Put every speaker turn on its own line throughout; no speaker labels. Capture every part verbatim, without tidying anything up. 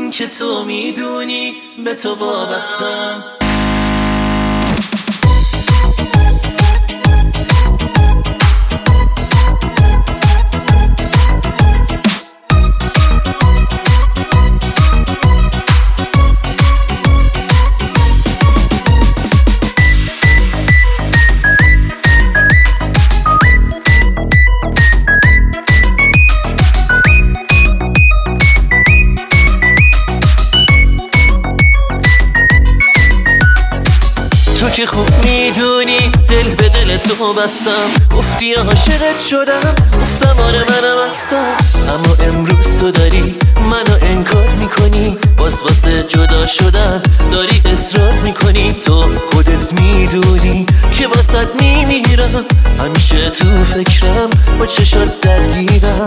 این که تو میدونی به تو وابستم. تو که خوب میدونی دل به دل تو بستم. گفتی عاشقت شدم، گفتم آره منم هستم. اما امروز تو داری منو انکار میکنی، باز واسه جدا شدن داری اصرار میکنی. تو خودت میدونی که واسط میمیرم، همیشه تو فکرم با چشات درگیرم.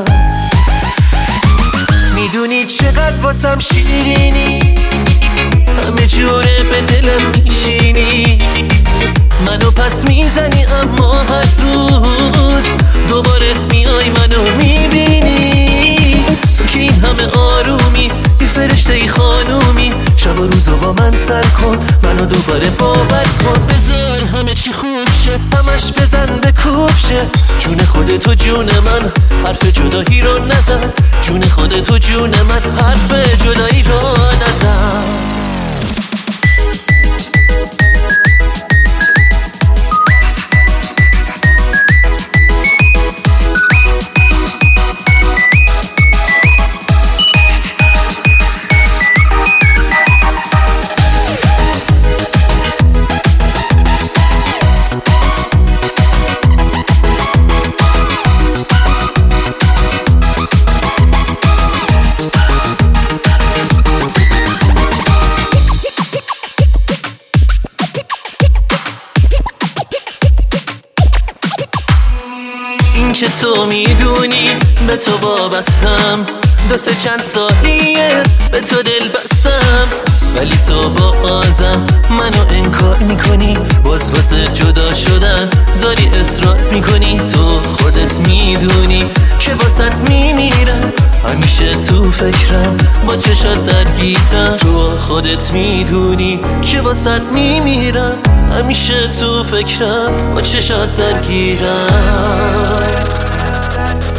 میدونی چقدر واسم شیرینی، همه جوره به دلم میشینی. منو پس میزنی اما هر روز دوباره میای منو میبینی. تو که این همه آرومی، یه فرشته ای خانومی. شب و روزو با من سر کن، منو دوباره باور کن. بذار همه چی خوب شه، همش بزن به کوب شه. جون خودتو جون من، حرف جدایی رو نزن. جون خودتو جون من، حرف جدایی رو نزن. این که تو میدونی به تو وابستم. دسته چند سالیه به تو دل بستم، ولی تو با آزم منو انکار میکنی. باز واسه جدا شدن داری اصرار میکنی. تو خودت میدونی که واسط میمیرم، همیشه تو فکرم با چشات درگیرم. تو خودت میدونی که واسط میمیرم، همیشه تو فکرم با چشات درگیرم.